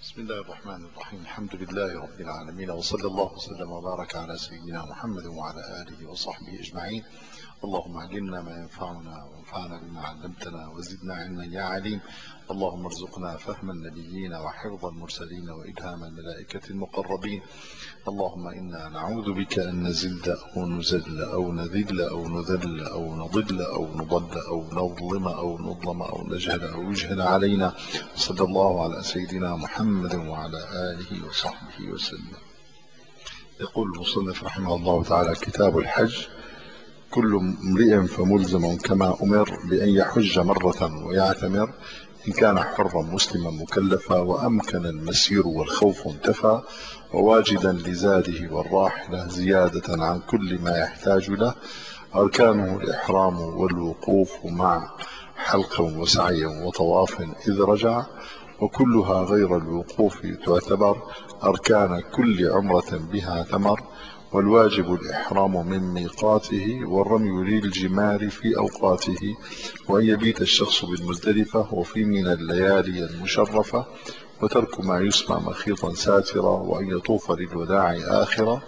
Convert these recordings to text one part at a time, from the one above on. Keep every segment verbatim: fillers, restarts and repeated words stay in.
بسم الله الرحمن الرحيم. الحمد لله رب العالمين، وصلى الله وسلم وبارك على سيدنا محمد وعلى آله وصحبه أجمعين. اللهم علمنا ما ينفعنا وانفعنا بما علمتنا وزدنا علما يا عليم. اللهم ارزقنا فهم النبيين وحفظ المرسلين وإلهام الملائكة المقربين. اللهم إنا نعوذ بك أن نزل أو نزل أو نذل أو نذل أو نضل أو نضل أو نظلم أو نظلم أو نجهل أو يجهل علينا. صلى الله على سيدنا محمد وعلى آله وصحبه وسلم. يقول المصنف رحمه الله تعالى: كتاب الحج. كل امرئ فملزم كما أمر بأن يحج مرة ويعتمر، إن كان حرا مسلما مكلفا وأمكن المسير والخوف انتفى، وواجدا لزاده والراحلة زيادة عن كل ما يحتاج له، أركانه الإحرام والوقوف مع حلق وسعي وطواف إذ رجع، وكلها غير الوقوف تعتبر أركان كل عمرة بها تمر، والواجب الإحرام من ميقاته والرمي للجمار في أوقاته، وأن يبيت الشخص بالمزدلفة وفي من الليالي المشرفة، وترك ما يسمى مخيطا ساترا، وأن يطوف للوداع آخرا،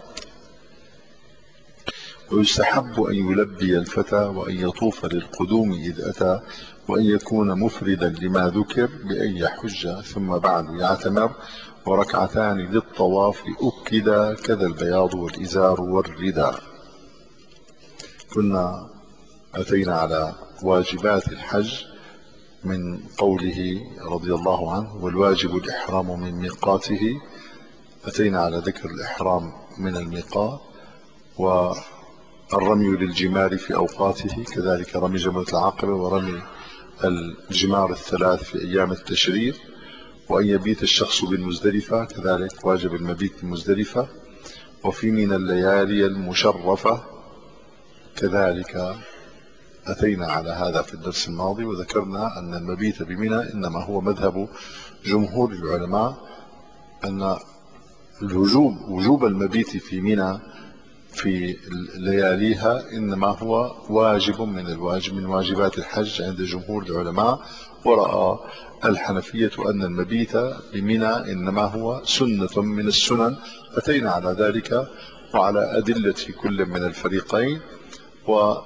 ويستحب أن يلبي الفتى وأن يطوف للقدوم إذ أتى، وأن يكون مفردا لما ذكر بأن يحج ثم بعد يعتمر، وركعتان للطواف أكدا كذا البياض والإزار والرداء. كنا أتينا على واجبات الحج من قوله رضي الله عنه: والواجب الإحرام من ميقاته. أتينا على ذكر الإحرام من الميقات، والرمي للجمار في أوقاته، كذلك رمي جمرة العقبة ورمي الجمار الثلاث في أيام التشريق، وأن يبيت الشخص بالمزدلفة، كذلك واجب المبيت بالمزدلفة، وفي من الليالي المشرفة، كذلك أتينا على هذا في الدرس الماضي، وذكرنا أن المبيت بمنى إنما هو مذهب جمهور العلماء، أن الوجوب وجوب المبيت في منى في لياليها إنما هو واجب من الواجب من واجبات الحج عند جمهور العلماء. ورأى الحنفية أن المبيت بمنى إنما هو سنة من السنن. أتينا على ذلك وعلى أدلة كل من الفريقين، و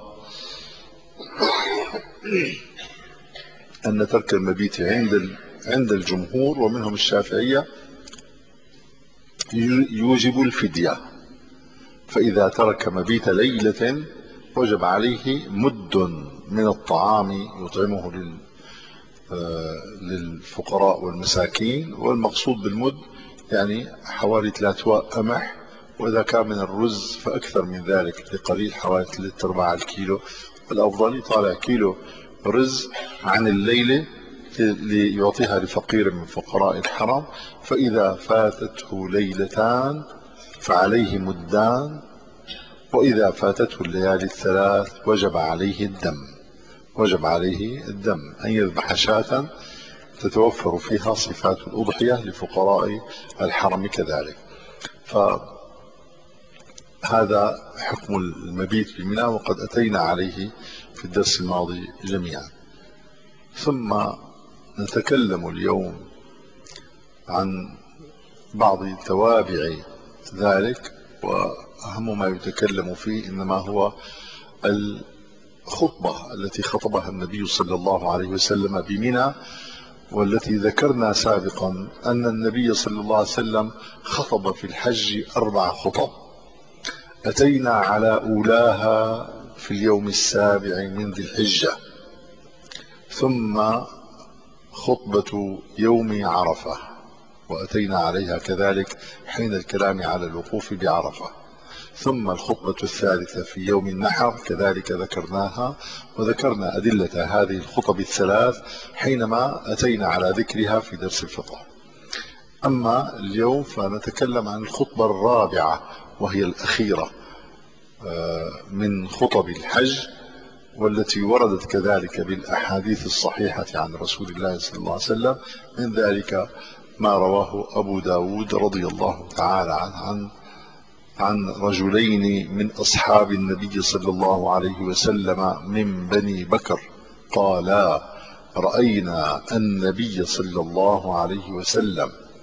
أن ترك المبيت عند عند الجمهور ومنهم الشافعية يوجب الفدية، فإذا ترك مبيت ليلة وجب عليه مد من الطعام يطعمه للفقراء والمساكين، والمقصود بالمد يعني حوالي ثلاثة واء قمح، وإذا كان من الرز فأكثر من ذلك لقليل، حوالي ثلاثة أرباع الكيلو. الأفضل يطالع كيلو رز عن الليلة ليعطيها لفقير من فقراء الحرم، فإذا فاتته ليلتان فعليه مدان، وإذا فاتته الليالي الثلاث وجب عليه الدم وجب عليه الدم أن يذبح شاة تتوفر فيها صفات الأضحية لفقراء الحرم كذلك. فهذا حكم المبيت بمنى، وقد أتينا عليه في الدرس الماضي جميعا. ثم نتكلم اليوم عن بعض توابع ذلك، وأهم ما يتكلم فيه إنما هو الخطبة التي خطبها النبي صلى الله عليه وسلم بمنى، والتي ذكرنا سابقا أن النبي صلى الله عليه وسلم خطب في الحج أربع خطب. أتينا على أولاها في اليوم السابع من ذي الحجة، ثم خطبة يوم عرفة وأتينا عليها كذلك حين الكلام على الوقوف بعرفة، ثم الخطبة الثالثة في يوم النحر كذلك ذكرناها، وذكرنا أدلة هذه الخطب الثلاث حينما أتينا على ذكرها في درس الفطر. أما اليوم فنتكلم عن الخطبة الرابعة وهي الأخيرة من خطب الحج، والتي وردت كذلك بالأحاديث الصحيحة عن رسول الله صلى الله عليه وسلم. من ذلك ما رواه أبو داود رضي الله تعالى عنه عن عن رجلين من أصحاب النبي صلى الله عليه وسلم من بني بكر قالا: رأينا النبي صلى الله عليه وسلم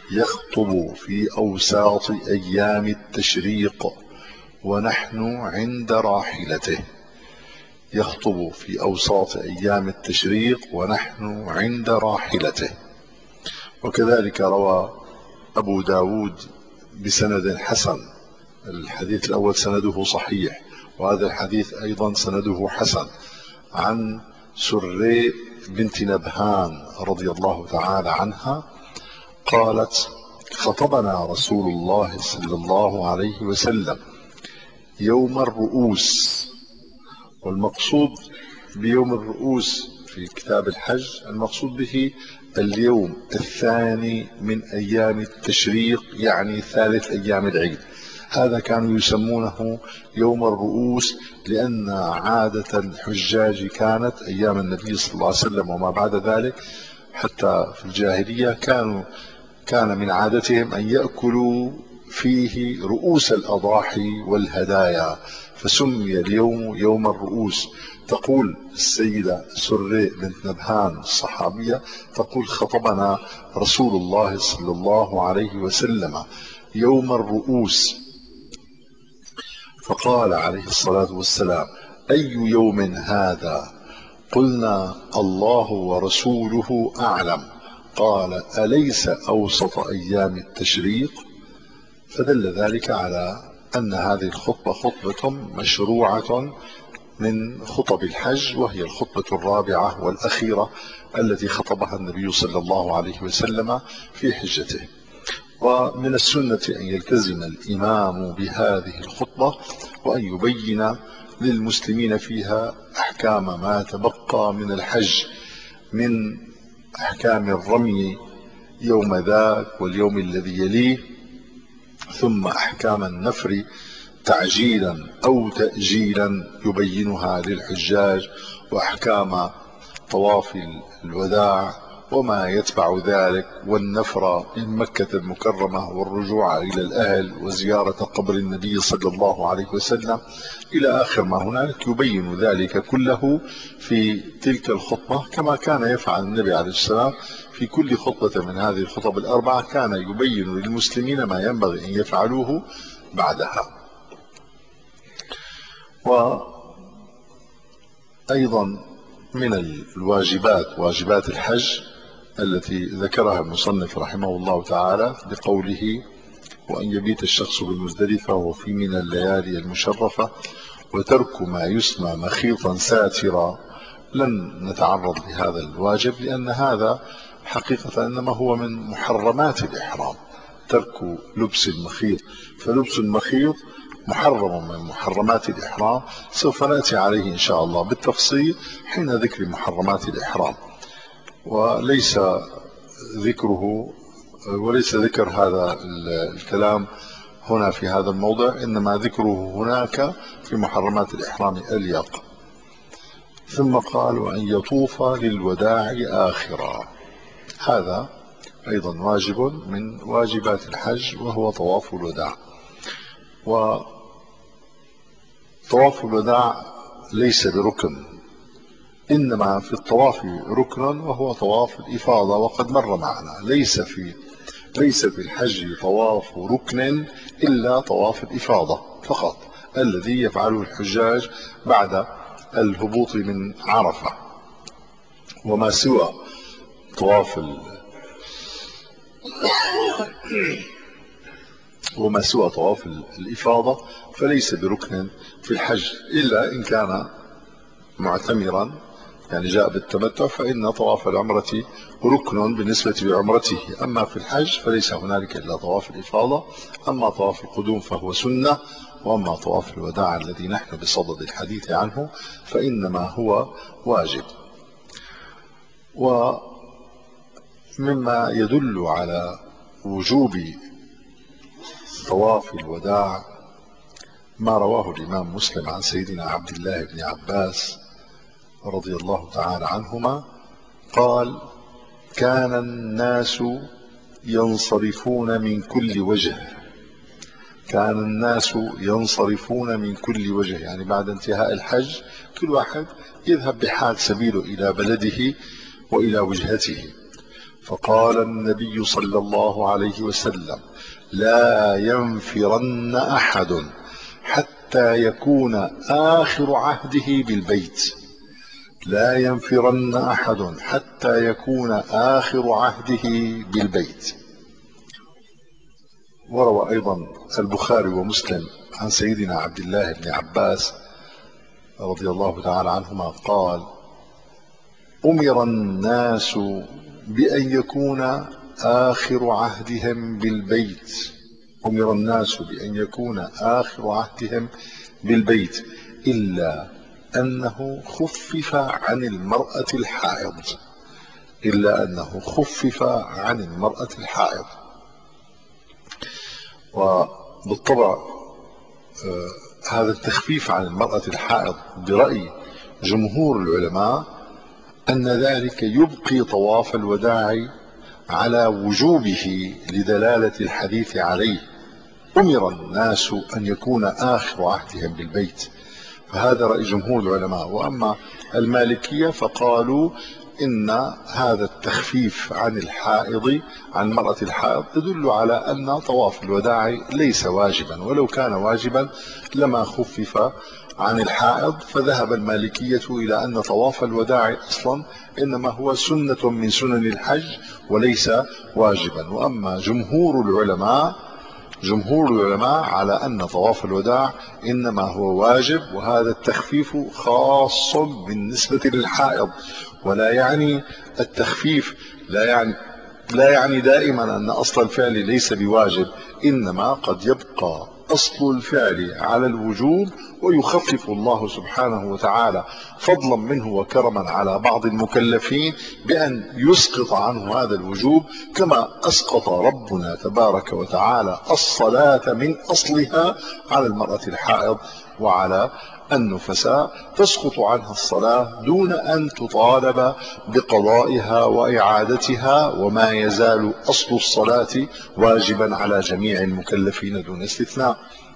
يخطب في أوساط أيام التشريق ونحن عند راحلته. يخطب في أوساط أيام التشريق ونحن عند راحلته. وكذلك روى أبو داود بسند حسن. الحديث الأول سنده صحيح، وهذا الحديث أيضا سنده حسن، عن سري بنت نبهان رضي الله تعالى عنها قالت: خطبنا رسول الله صلى الله عليه وسلم يوم الرؤوس. والمقصود بيوم الرؤوس في كتاب الحج المقصود به اليوم الثاني من أيام التشريق، يعني ثالث أيام العيد. هذا كانوا يسمونه يوم الرؤوس، لأن عادة الحجاج كانت أيام النبي صلى الله عليه وسلم وما بعد ذلك حتى في الجاهلية كانوا كان من عادتهم أن يأكلوا فيه رؤوس الأضاحي والهدايا، فسمي اليوم يوم الرؤوس. تقول السيدة سري بنت نبهان الصحابية، تقول: خطبنا رسول الله صلى الله عليه وسلم يوم الرؤوس فقال عليه الصلاة والسلام: أي يوم هذا؟ قلنا: الله ورسوله أعلم. قال: أليس أوسط أيام التشريق؟ فدل ذلك على أن هذه الخطبة خطبة مشروعة من خطب الحج، وهي الخطبة الرابعة والأخيرة التي خطبها النبي صلى الله عليه وسلم في حجته. ومن السنة أن يلتزم الإمام بهذه الخطبة وأن يبين للمسلمين فيها أحكام ما تبقى من الحج، من أحكام الرمي يوم ذاك واليوم الذي يليه، ثم أحكام النفر تعجيلا أو تأجيلا يبينها للحجاج، وأحكام طواف الوداع وما يتبع ذلك، والنفر من مكة المكرمة والرجوع إلى الأهل وزيارة قبر النبي صلى الله عليه وسلم إلى آخر ما هنالك. يبين ذلك كله في تلك الخطبة، كما كان يفعل النبي عليه السلام في كل خطبة من هذه الخطب الأربعة، كان يبين للمسلمين ما ينبغي أن يفعلوه بعدها. وأيضا من الواجبات، واجبات الحج التي ذكرها المصنف رحمه الله تعالى بقوله: وأن يبيت الشخص بالمزدلفة وفي من الليالي المشرفة، وترك ما يسمى مخيطا ساترا. لن نتعرض لهذا الواجب لأن هذا حقيقة إنما هو من محرمات الإحرام، ترك لبس المخيط. فلبس المخيط محرم من محرمات الإحرام، سوف نأتي عليه إن شاء الله بالتفصيل حين ذكر محرمات الإحرام. وليس ذكره وليس ذكر هذا الكلام هنا في هذا الموضع، إنما ذكره هناك في محرمات الإحرام أليق. ثم قال: وأن يطوف للوداع آخرا. هذا أيضا واجب من واجبات الحج، وهو طواف الوداع. وطواف الوداع ليس بركن، إنما في الطواف ركن وهو طواف الإفاضة، وقد مر معنا ليس في ليس في الحج طواف ركن إلا طواف الإفاضة فقط، الذي يفعله الحجاج بعد الهبوط من عرفة. وما سوى طواف ال... وما سوى طواف الإفاضة فليس بركن في الحج، إلا إن كان معتمرا، يعني جاء بالتمتع، فإن طواف العمرة ركن بالنسبة لعمرته. أما في الحج فليس هنالك إلا طواف الإفاضة. أما طواف القدوم فهو سنة، وأما طواف الوداع الذي نحن بصدد الحديث عنه فإنما هو واجب. ومما يدل على وجوب طواف الوداع ما رواه الإمام مسلم عن سيدنا عبد الله بن عباس رضي الله تعالى عنهما قال: كان الناس ينصرفون من كل وجه كان الناس ينصرفون من كل وجه يعني بعد انتهاء الحج كل واحد يذهب بحال سبيله إلى بلده وإلى وجهته. فقال النبي صلى الله عليه وسلم: لا ينفرن أحد حتى يكون آخر عهده بالبيت. لا ينفرن أحد حتى يكون آخر عهده بالبيت. وروى أيضا البخاري ومسلم عن سيدنا عبد الله بن عباس رضي الله تعالى عنهما قال: أمر الناس بأن يكون آخر عهدهم بالبيت أمر الناس بأن يكون آخر عهدهم بالبيت إلا أنه خفف عن المرأة الحائض إلا أنه خفف عن المرأة الحائض. وبالطبع آه هذا التخفيف عن المرأة الحائض برأي جمهور العلماء أن ذلك يبقي طواف الوداع على وجوبه لدلالة الحديث عليه. أمر الناس أن يكون آخر عهدهم بالبيت، فهذا رأي جمهور العلماء. وأما المالكية فقالوا إن هذا التخفيف عن الحائض عن مرأة الحائض يدل على أن طواف الوداع ليس واجبا، ولو كان واجبا لما خفف عن الحائض. فذهب المالكية إلى أن طواف الوداع أصلا إنما هو سنة من سنن الحج وليس واجبا. وأما جمهور العلماء جمهور العلماء على أن طواف الوداع إنما هو واجب، وهذا التخفيف خاص بالنسبة للحائض. ولا يعني التخفيف لا يعني لا يعني دائما أن أصل الفعل ليس بواجب، إنما قد يبقى أصل الفعل على الوجوب ويخفف الله سبحانه وتعالى فضلا منه وكرما على بعض المكلفين بأن يسقط عنه هذا الوجوب، كما أسقط ربنا تبارك وتعالى الصلاة من أصلها على المرأة الحائض وعلى النفساء، تسقط عنها الصلاة دون أن تطالب بقضائها وإعادتها، وما يزال أصل الصلاة واجبا على جميع المكلفين دون استثناء.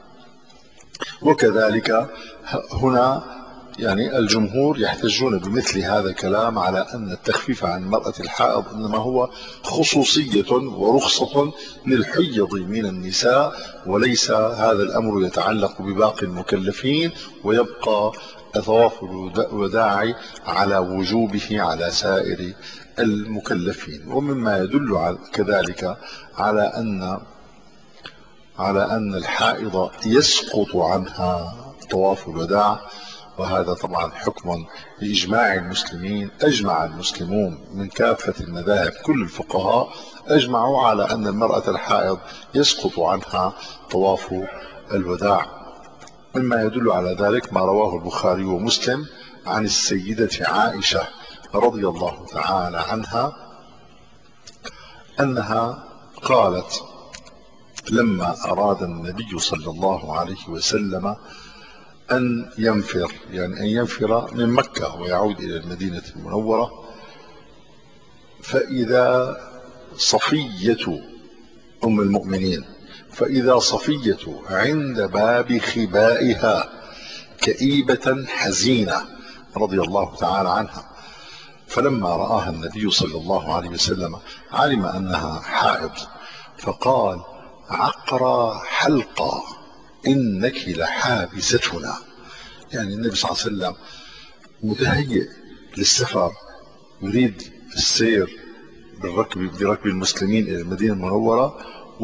وكذلك هنا يعني الجمهور يحتجون بمثل هذا الكلام على أن التخفيف عن المرأة الحائض إنما هو خصوصية ورخصة للحيض من النساء، وليس هذا الأمر يتعلق بباقي المكلفين، ويبقى طواف الوداع على وجوبه على سائر المكلفين. ومما يدل على كذلك على أن على أن الحائض يسقط عنها طواف الوداع، وهذا طبعا حكم بإجماع المسلمين. أجمع المسلمون من كافة المذاهب كل الفقهاء أجمعوا على أن المرأة الحائض يسقط عنها طواف الوداع. مما يدل على ذلك ما رواه البخاري ومسلم عن السيدة عائشة رضي الله تعالى عنها أنها قالت: لما أراد النبي صلى الله عليه وسلم أن ينفر يعني أن ينفر من مكة ويعود إلى المدينة المنورة، فإذا صفية أم المؤمنين فإذا صفية عند باب خبائها كئيبة حزينة رضي الله تعالى عنها. فلما رآها النبي صلى الله عليه وسلم علم أنها حائض، فقال: عقرى حلقى إنك لحابستنا. يعني النبي صلى الله عليه وسلم متهيئ للسفر، يريد السير بالركب بركب المسلمين إلى المدينة المنورة،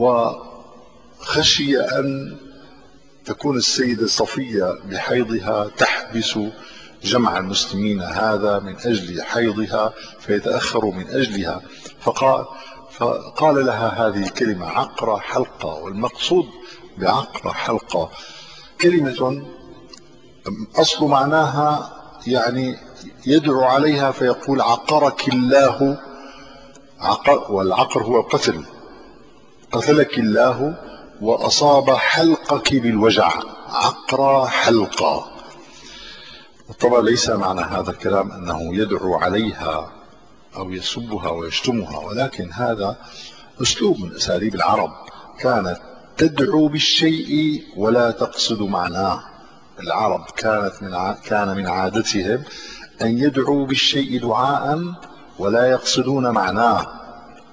وخشي أن تكون السيدة صفية بحيضها تحبس جمع المسلمين هذا من أجل حيضها فيتأخر من أجلها، فقال فقال لها هذه الكلمة عقرى حلقة. والمقصود بعقرى حلقة كلمة أصل معناها يعني يدعو عليها فيقول: عقرك الله. عقر، والعقر هو القتل، قتلك الله وأصاب حلقك بالوجع، عقرى حلقة. طبعا ليس معنى هذا الكلام أنه يدعو عليها أو يسبها ويشتمها، ولكن هذا أسلوب من أساليب العرب، كانت تدعو بالشيء ولا تقصد معناه. العرب كانت من ع... كان من عادتهم أن يدعوا بالشيء دعاء ولا يقصدون معناه.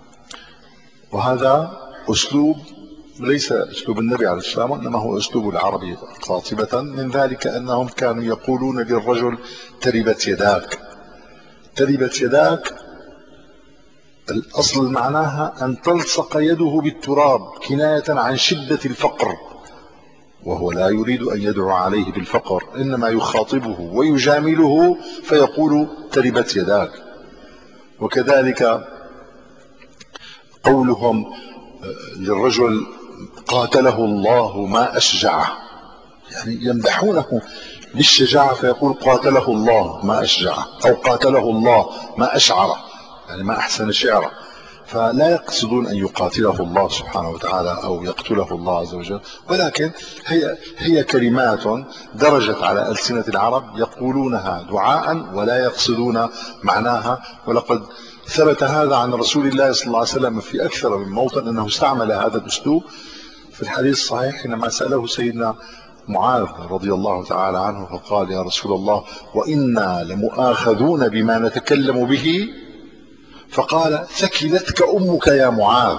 وهذا أسلوب ليس أسلوب النبي عليه السلام، إنما هو أسلوب العرب قاطبة. من ذلك أنهم كانوا يقولون للرجل تربت يداك. تربت يداك الأصل معناها أن تلصق يده بالتراب كناية عن شدة الفقر، وهو لا يريد أن يدعو عليه بالفقر، إنما يخاطبه ويجامله فيقول تربت يداك. وكذلك قولهم للرجل قاتله الله ما أشجعه، يعني يمدحونه بالشجاعة فيقول قاتله الله ما أشجعه، أو قاتله الله ما أشعره، يعني ما أحسن شعره. فلا يقصدون أن يقاتله الله سبحانه وتعالى أو يقتله الله عز وجل، ولكن هي, هي كلمات درجت على ألسنة العرب يقولونها دعاء ولا يقصدون معناها. ولقد ثبت هذا عن رسول الله صلى الله عليه وسلم في أكثر من موطن أنه استعمل هذا الأسلوب. في الحديث الصحيح حينما سأله سيدنا معاذ رضي الله تعالى عنه فقال يا رسول الله وإنا لمؤاخذون بما نتكلم به، فقال ثكلتك أمك يا معاذ.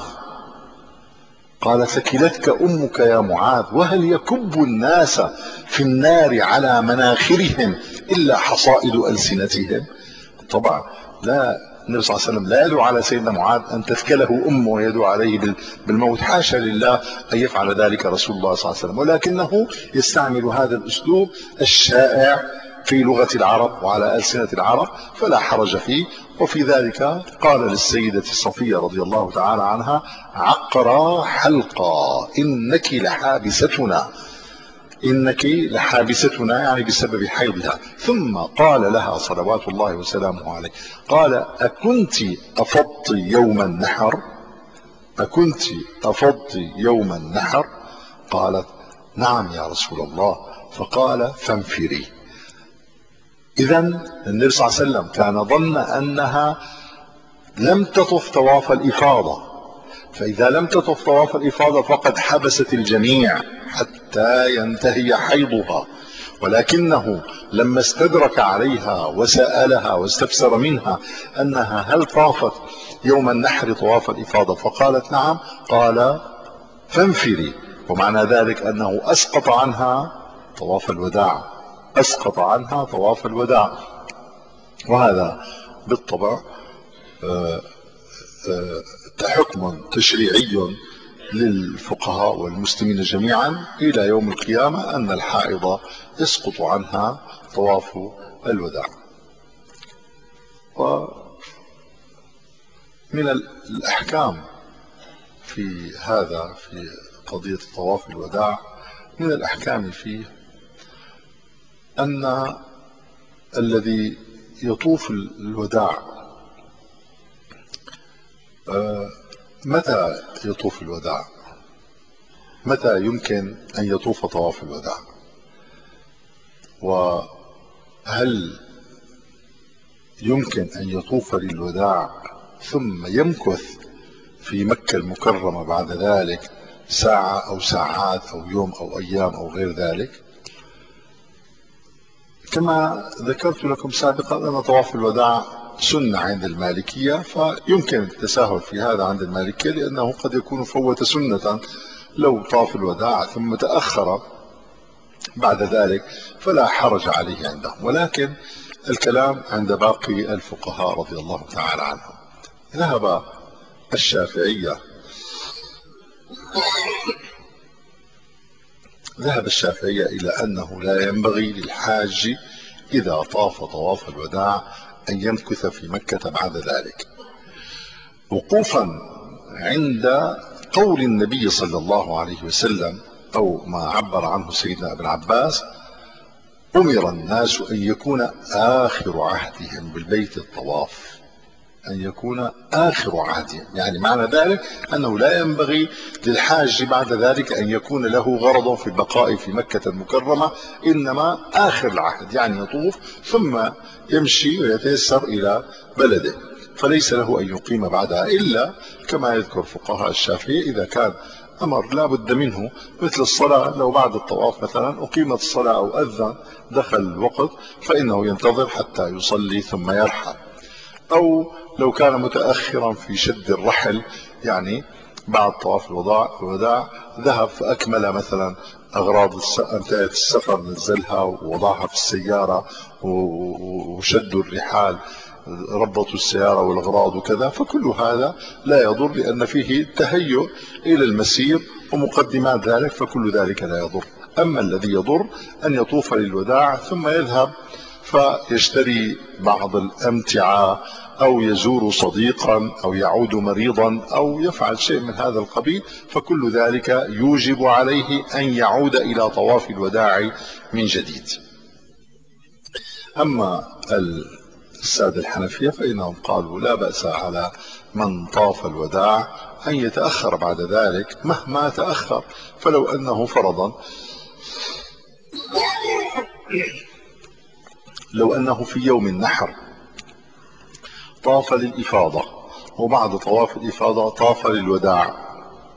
قال ثكلتك أمك يا معاذ، وهل يكب الناس في النار على مناخرهم إلا حصائد ألسنتهم؟ طبعا لا، النبي صلى الله عليه وسلم لا يدعو على سيدنا معاذ أن تثكله أمه ويدعو عليه بالموت، حاشا لله أن يفعل ذلك رسول الله صلى الله عليه وسلم، ولكنه يستعمل هذا الأسلوب الشائع في لغة العرب وعلى ألسنة العرب، فلا حرج فيه. وفي ذلك قال للسيدة صفية رضي الله تعالى عنها عقرا حلقا إنك لحابستنا، إنك لحابستنا يعني بسبب حيضها. ثم قال لها صلوات الله وسلامه عليه قال أكنت أفضت يوم النحر؟ أكنت أفضت يوم النحر؟ قالت نعم يا رسول الله. فقال فانفري. إذن النبي صلى الله عليه وسلم كان ظن أنها لم تطف طواف الإفاضة، فإذا لم تطف طواف الإفاضة فقد حبست الجميع حتى ينتهي حيضها، ولكنه لما استدرك عليها وسألها واستفسر منها أنها هل طافت يوم النحر طواف الإفاضة فقالت نعم، قال فانفري، ومعنى ذلك أنه أسقط عنها طواف الوداع، أسقط عنها طواف الوداع. وهذا بالطبع حكم تشريعي للفقهاء والمسلمين جميعا إلى يوم القيامة أن الحائض يسقط عنها طواف الوداع. ومن الأحكام في هذا في قضية طواف الوداع، من الأحكام فيه أن الذي يطوف الوداع متى يطوف الوداع؟ متى يمكن أن يطوف طواف الوداع؟ وهل يمكن أن يطوف للوداع ثم يمكث في مكة المكرمة بعد ذلك ساعة أو ساعات أو يوم أو أيام أو غير ذلك؟ كما ذكرت لكم سابقا أن طواف الوداع سنة عند المالكية، فيمكن التساهل في هذا عند المالكية لأنه قد يكون فوت سنة لو طاف الوداع ثم تأخر بعد ذلك فلا حرج عليه عندهم، ولكن الكلام عند باقي الفقهاء رضي الله تعالى عنهم. ذهب الشافعية ذهب الشافعية إلى أنه لا ينبغي للحاج إذا طاف طواف الوداع أن يمكث في مكة بعد ذلك، وقوفا عند قول النبي صلى الله عليه وسلم أو ما عبر عنه سيدنا ابن عباس أمر الناس أن يكون آخر عهدهم بالبيت الطواف، أن يكون آخر عهدهم، يعني معنى ذلك أنه لا ينبغي للحاج بعد ذلك أن يكون له غرض في البقاء في مكة المكرمة، إنما آخر العهد يعني يطوف ثم يمشي ويتيسر إلى بلده، فليس له أن يقيم بعدها إلا كما يذكر فقهاء الشافعية إذا كان أمر لا بد منه، مثل الصلاة لو بعد الطواف مثلا أقيمت الصلاة أو أذن دخل الوقت فإنه ينتظر حتى يصلي ثم يرحل، أو لو كان متأخرا في شد الرحل يعني بعد طواف الوداع الوداع ذهب فأكمل مثلا أغراض انتهت السفر، نزلها ووضعها في السيارة وشدوا الرحال، ربطوا السيارة والأغراض وكذا، فكل هذا لا يضر لأن فيه تهيؤ إلى المسير ومقدمات ذلك، فكل ذلك لا يضر. أما الذي يضر أن يطوف للوداع ثم يذهب فيشتري بعض الأمتعة أو يزور صديقا أو يعود مريضا أو يفعل شيء من هذا القبيل، فكل ذلك يوجب عليه أن يعود إلى طواف الوداع من جديد. أما السادة الحنفية فإنهم قالوا لا بأس على من طاف الوداع أن يتأخر بعد ذلك مهما تأخر. فلو أنه فرضا لو أنه في يوم النحر طاف للإفاضة وبعد طواف الإفاضة طاف للوداع،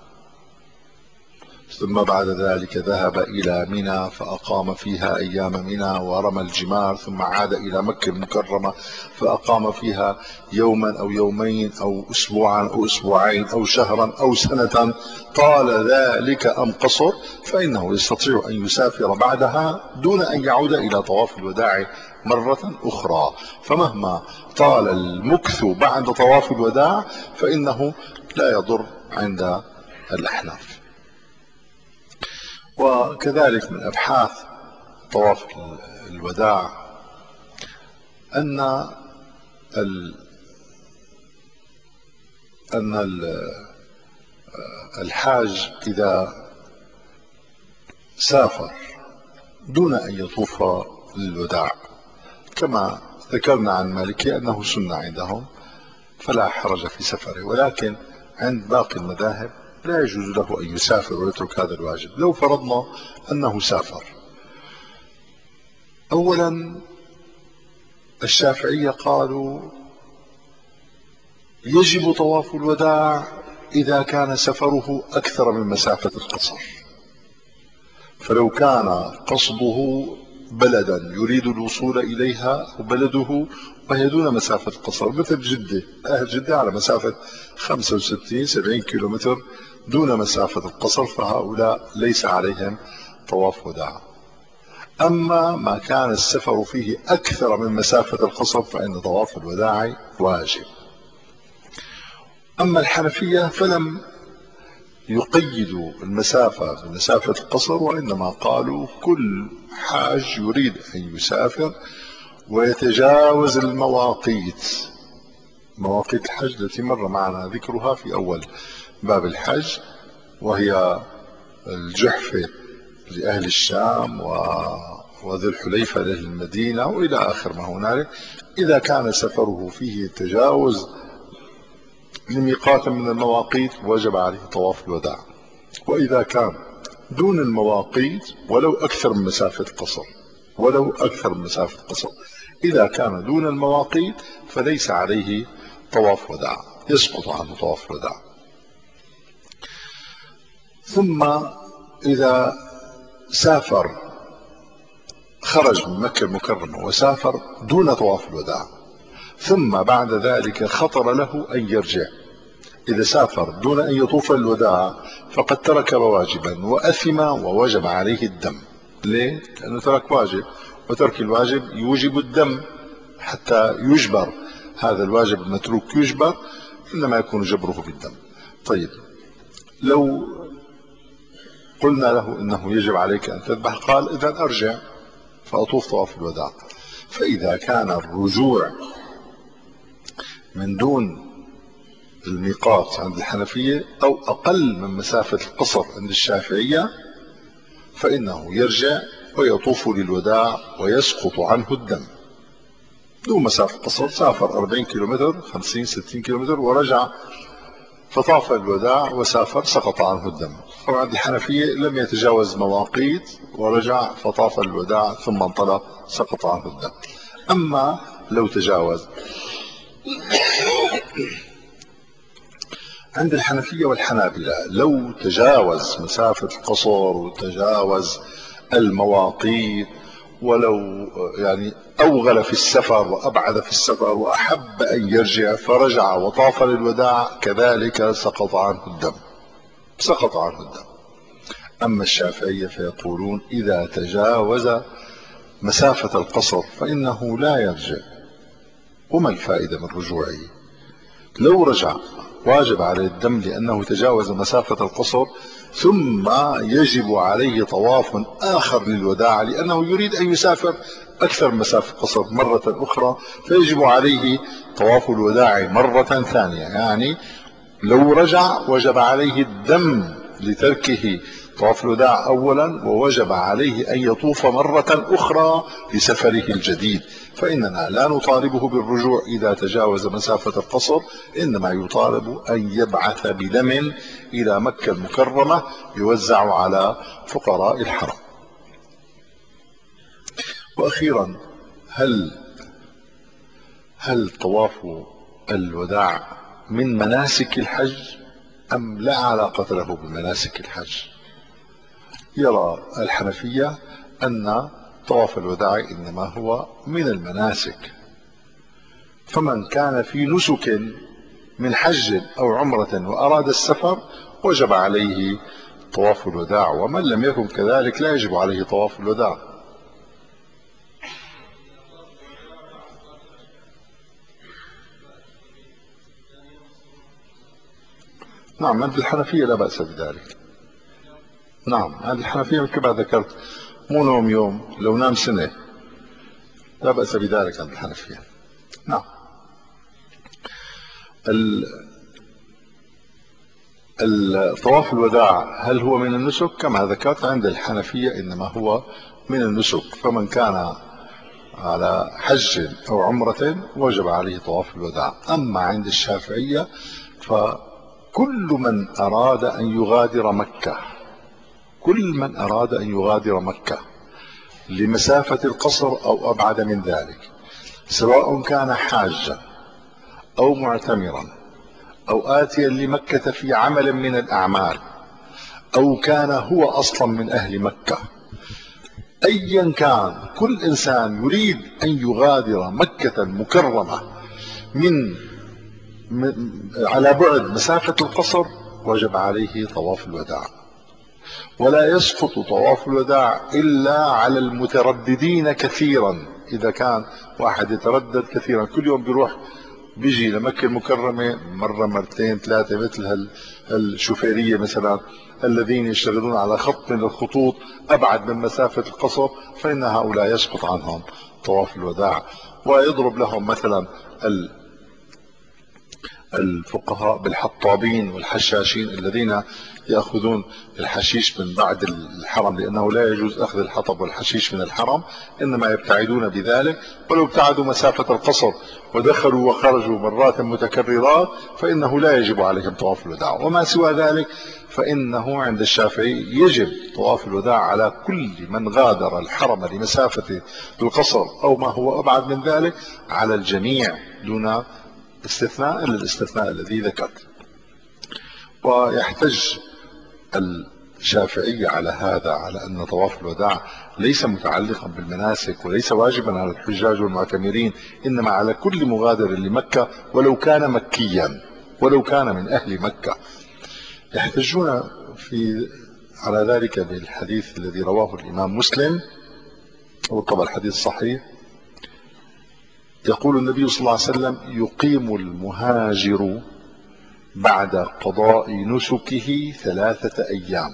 ثم بعد ذلك ذهب إلى منى فأقام فيها أيام منى ورمى الجمار، ثم عاد إلى مكة المكرمة فأقام فيها يوما أو يومين أو أسبوعا أو أسبوعين أو شهرا أو سنة، طال ذلك أم قصر، فإنه يستطيع أن يسافر بعدها دون أن يعود إلى طواف الوداع مرة أخرى. فمهما طال المكث بعد طواف الوداع فإنه لا يضر عند الأحناف. وكذلك من أبحاث طواف الوداع أن ال أن الحاج إذا سافر دون أن يطوف للوداع كما ذكرنا عن مالكي أنه سنة عندهم فلا حرج في سفره، ولكن عند باقي المذاهب لا يجوز له أن يسافر ويترك هذا الواجب. لو فرضنا أنه سافر، أولا الشافعية قالوا يجب طواف الوداع إذا كان سفره أكثر من مسافة القصر، فلو كان قصده بلدا يريد الوصول إليها وبلده وهي دون مسافة القصر، مثل جدة، أهل جدة على مسافة خمسة وستين سبعين كيلومتر دون مسافة القصر، فهؤلاء ليس عليهم طواف وداع. أما ما كان السفر فيه أكثر من مسافة القصر فإن طواف الوداع واجب. أما الحنفية فلم يقيدوا المسافة بمسافة القصر، وإنما قالوا كل حاج يريد أن يسافر ويتجاوز المواقيت، مواقيت الحج التي مر معنا ذكرها في أول باب الحج، وهي الجحفة لأهل الشام وذي الحليفة لأهل المدينة وإلى آخر ما هنالك. إذا كان سفره فيه تجاوز لميقات من المواقيت وجب عليه طواف الوداع، وإذا كان دون المواقيت ولو أكثر من مسافة القصر ولو أكثر من مسافة القصر إذا كان دون المواقيت فليس عليه طواف وداع، يسقط عنه طواف الوداع. ثم إذا سافر خرج من مكة المكرمة وسافر دون طواف الوداع ثم بعد ذلك خطر له أن يرجع، إذا سافر دون أن يطوف الوداع فقد ترك واجبا وأثم ووجب عليه الدم. ليه؟ لأنه ترك واجب، وترك الواجب يوجب الدم حتى يجبر، هذا الواجب المتروك يجبر، إنما يكون جبره بالدم. طيب لو قلنا له إنه يجب عليك أن تذبح، قال إذن أرجع فأطوف طواف الوداع. فإذا كان الرجوع من دون الميقات عند الحنفية أو أقل من مسافة القصر عند الشافعية فإنه يرجع ويطوف للوداع ويسقط عنه الدم دون مسافة القصر. سافر أربعين كيلومتر خمسين ستين كيلومتر ورجع فطاف الوداع وسافر سقط عنه الدم. طبعا الحنفية لم يتجاوز مواقيت ورجع فطاف الوداع ثم انطلق سقط عنه الدم. أما لو تجاوز عند الحنفية والحنابلة، لو تجاوز مسافة القصر وتجاوز المواقيت ولو يعني أوغل في السفر وأبعد في السفر وأحب أن يرجع فرجع وطاف للوداع كذلك سقط عنه الدم. سقط عنه الدم. أما الشافعية فيقولون إذا تجاوز مسافة القصر فإنه لا يرجع. وما الفائدة من رجوعه؟ لو رجع واجب عليه الدم لأنه تجاوز مسافة القصر، ثم يجب عليه طواف آخر للوداع لأنه يريد أن يسافر أكثر مسافة القصر مرة أخرى، فيجب عليه طواف الوداع مرة ثانية. يعني لو رجع وجب عليه الدم لتركه طواف الوداع أولا، ووجب عليه أن يطوف مرة أخرى لسفره الجديد. فإننا لا نطالبه بالرجوع إذا تجاوز مسافة القصر، إنما يطالب أن يبعث بدم إلى مكة المكرمة يوزع على فقراء الحرم. وأخيرا، هل هل طواف الوداع من مناسك الحج أم لا علاقة له بمناسك الحج؟ يرى الحنفية أن طواف الوداع إنما هو من المناسك، فمن كان في نسك من حج أو عمرة وأراد السفر وجب عليه طواف الوداع، ومن لم يكن كذلك لا يجب عليه طواف الوداع. نعم، عند الحنفية لا بأس بذلك. نعم، عند الحنفية مثل ما ذكرت، مو نوم يوم، لو نام سنة لا بأس بذلك عند الحنفية. نعم. الطواف الوداع هل هو من النسك؟ كما ذكرت عند الحنفية إنما هو من النسك، فمن كان على حج أو عمرة وجب عليه طواف الوداع. أما عند الشافعية فكل من أراد أن يغادر مكة كل من أراد أن يغادر مكة لمسافة القصر أو أبعد من ذلك، سواء كان حاجا أو معتمرا أو آتيا لمكة في عمل من الأعمال، أو كان هو أصلا من أهل مكة، أيا كان، كل إنسان يريد أن يغادر مكة المكرمة من على بعد مسافة القصر وجب عليه طواف الوداع. ولا يسقط طواف الوداع إلا على المترددين كثيرا. إذا كان واحد يتردد كثيرا، كل يوم بيروح بيجي لمكة المكرمة مرة مرتين ثلاثة، مثل الشوفيرية مثلا الذين يشتغلون على خط من الخطوط أبعد من مسافة القصر، فإن هؤلاء يسقط عنهم طواف الوداع. ويضرب لهم مثلا الفقهاء بالحطابين والحشاشين الذين يأخذون الحشيش من بعد الحرم، لأنه لا يجوز أخذ الحطب والحشيش من الحرم، إنما يبتعدون بذلك. ولو ابتعدوا مسافة القصر ودخلوا وخرجوا مرات متكررات فإنه لا يجب عليهم طواف الوداع. وما سوى ذلك فإنه عند الشافعي يجب طواف الوداع على كل من غادر الحرم لمسافة القصر أو ما هو أبعد من ذلك، على الجميع دون استثناء إلا الاستثناء الذي ذكرت. ويحتج الشافعي على هذا، على أن طواف الوداع ليس متعلقا بالمناسك وليس واجبا على الحجاج والمعتمرين، إنما على كل مغادر لمكة ولو كان مكيا، ولو كان من أهل مكة. يحتجون في على ذلك بالحديث الذي رواه الإمام مسلم، وطبعا الحديث صحيح، يقول النبي صلى الله عليه وسلم: يقيم المهاجر بعد قضاء نسكه ثلاثة أيام.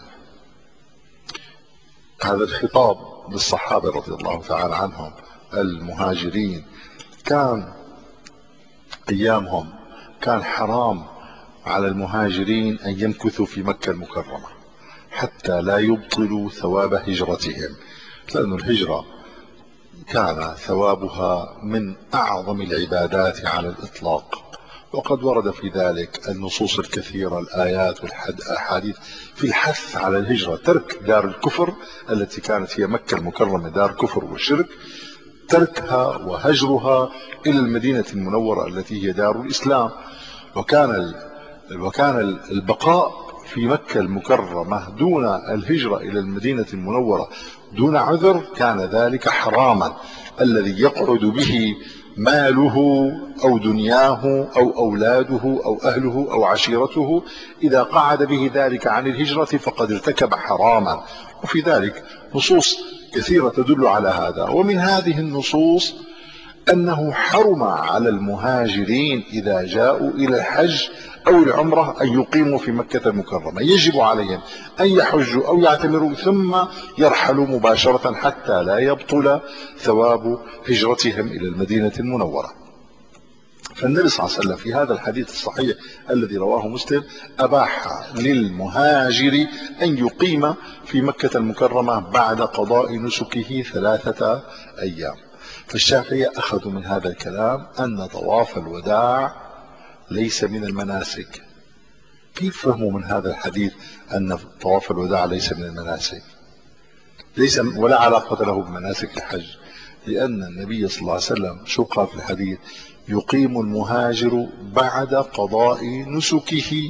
هذا الخطاب للصحابة رضي الله تعالى عنهم المهاجرين. كان أيامهم كان حرام على المهاجرين أن يمكثوا في مكة المكرمة حتى لا يبطلوا ثواب هجرتهم، لأن الهجرة كان ثوابها من أعظم العبادات على الإطلاق، وقد ورد في ذلك النصوص الكثيرة، الآيات والأحاديث في الحث على الهجرة، ترك دار الكفر التي كانت هي مكة المكرمة دار كفر وشرك، تركها وهجرها إلى المدينة المنورة التي هي دار الإسلام. وكان وكان البقاء في مكة المكرمة دون الهجرة إلى المدينة المنورة دون عذر كان ذلك حراما. الذي يقعد به ماله أو دنياه أو أولاده أو أهله أو عشيرته، إذا قعد به ذلك عن الهجرة فقد ارتكب حراما. وفي ذلك نصوص كثيرة تدل على هذا. ومن هذه النصوص أنه حرم على المهاجرين إذا جاءوا إلى الحج أو العمرة أن يقيموا في مكة المكرمة، يجب عليهم أن يحجوا أو يعتمروا ثم يرحلوا مباشرة حتى لا يبطل ثواب هجرتهم إلى المدينة المنورة. فالنبي صلى الله عليه وسلم في هذا الحديث الصحيح الذي رواه مسلم أباح للمهاجر أن يقيم في مكة المكرمة بعد قضاء نسكه ثلاثة أيام. فالشافعية أخذوا من هذا الكلام أن طواف الوداع ليس من المناسك. كيف فهموا من هذا الحديث أن طواف الوداع ليس من المناسك؟ ليس ولا علاقة له بمناسك الحج، لأن النبي صلى الله عليه وسلم شو قال في الحديث؟ يقيم المهاجر بعد قضاء نسكه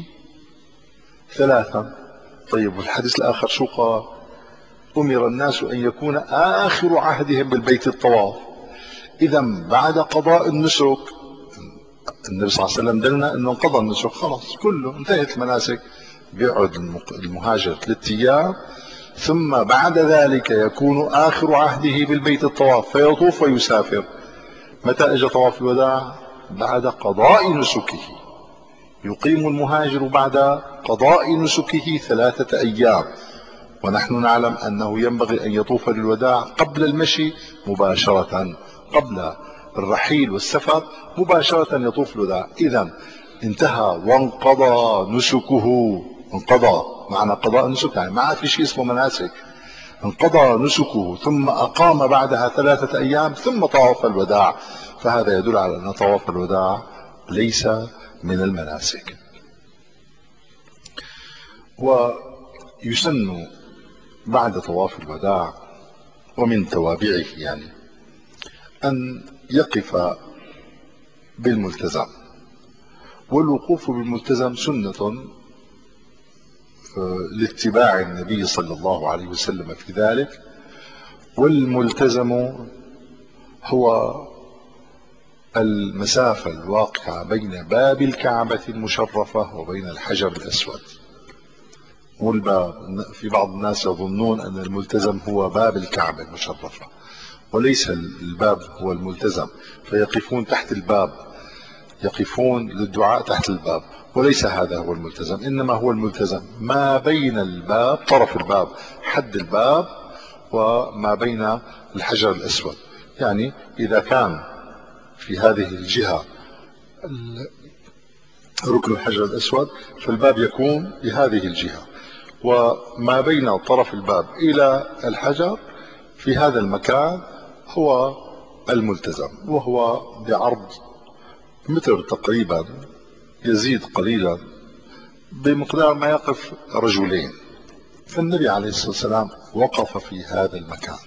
ثلاثا. طيب والحديث الآخر شو قال؟ أمر الناس أن يكون آخر عهدهم بالبيت الطواف. إذا بعد قضاء النسك النبي صلى الله عليه وسلم دلنا أنه انقضى النسك، خلاص كله انتهت المناسك، بيقعد المهاجر ثلاثة أيام ثم بعد ذلك يكون آخر عهده بالبيت الطواف فيطوف ويسافر. متى اجى طواف الوداع؟ بعد قضاء نسكه. يقيم المهاجر بعد قضاء نسكه ثلاثة أيام، ونحن نعلم أنه ينبغي أن يطوف للوداع قبل المشي مباشرة، قبل الرحيل والسفر مباشرة يطوف الوداع. إذا انتهى وانقضى نسكه. انقضى معنى قضاء النسك يعني ما عاد في شيء اسمه مناسك. انقضى نسكه ثم أقام بعدها ثلاثة أيام ثم طواف الوداع، فهذا يدل على أن طواف الوداع ليس من المناسك. ويسن بعد طواف الوداع ومن توابعه يعني أن يقف بالملتزم، والوقوف بالملتزم سنة لاتباع النبي صلى الله عليه وسلم في ذلك. والملتزم هو المسافة الواقعة بين باب الكعبة المشرفة وبين الحجر الأسود. والباب في بعض الناس يظنون أن الملتزم هو باب الكعبة المشرفة، وليس الباب هو الملتزم، فيقفون تحت الباب، يقفون للدعاء تحت الباب، وليس هذا هو الملتزم. إنما هو الملتزم ما بين الباب، طرف الباب، حد الباب، وما بين الحجر الأسود. يعني إذا كان في هذه الجهة ركن الحجر الأسود فالباب يكون بهذه الجهة، وما بين طرف الباب إلى الحجر في هذا المكان هو الملتزم، وهو بعرض متر تقريبا، يزيد قليلا بمقدار ما يقف رجلين. فالنبي عليه الصلاة والسلام وقف في هذا المكان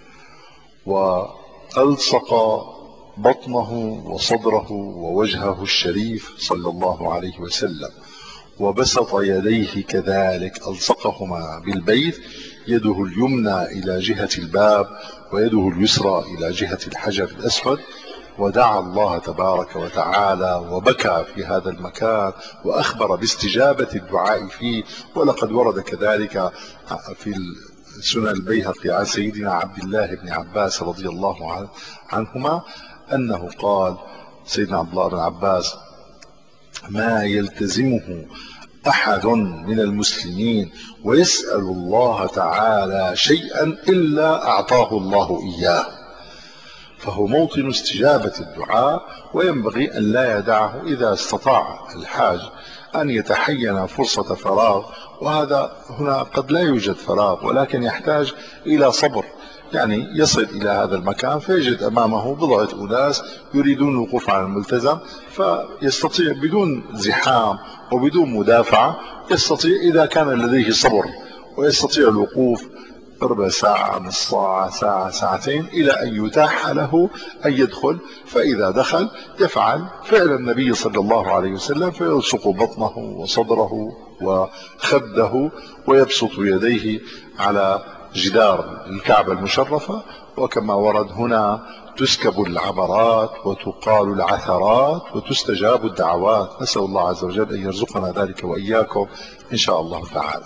وألصق بطنه وصدره ووجهه الشريف صلى الله عليه وسلم، وبسط يديه كذلك ألصقهما بالبيت، يده اليمنى إلى جهة الباب ويده اليسرى إلى جهة الحجر الأسود، ودعا الله تبارك وتعالى وبكى في هذا المكان وأخبر باستجابة الدعاء فيه. ولقد ورد كذلك في سنن البيهقي عن سيدنا عبد الله بن عباس رضي الله عنهما أنه قال، سيدنا عبد الله بن عباس: ما يلتزمه أحد من المسلمين ويسأل الله تعالى شيئا إلا أعطاه الله إياه، فهو موطن استجابة الدعاء، وينبغي أن لا يدعه إذا استطاع الحاج أن يتحين فرصة فراغ. وهذا هنا قد لا يوجد فراغ، ولكن يحتاج إلى صبر، يعني يصل إلى هذا المكان فيجد أمامه بضعة أناس يريدون الوقوف على الملتزم، فيستطيع بدون زحام وبدون مدافعة، يستطيع إذا كان لديه صبر ويستطيع الوقوف ربع ساعة، نص ساعة، ساعة، ساعتين، إلى أن يتاح له أن يدخل. فإذا دخل يفعل فعل النبي صلى الله عليه وسلم، فيلصق بطنه وصدره وخده ويبسط يديه على جدار الكعبة المشرفة، وكما ورد هنا تسكب العبرات وتقال العثرات وتستجاب الدعوات. نسأل الله عز وجل أن يرزقنا ذلك وإياكم إن شاء الله تعالى.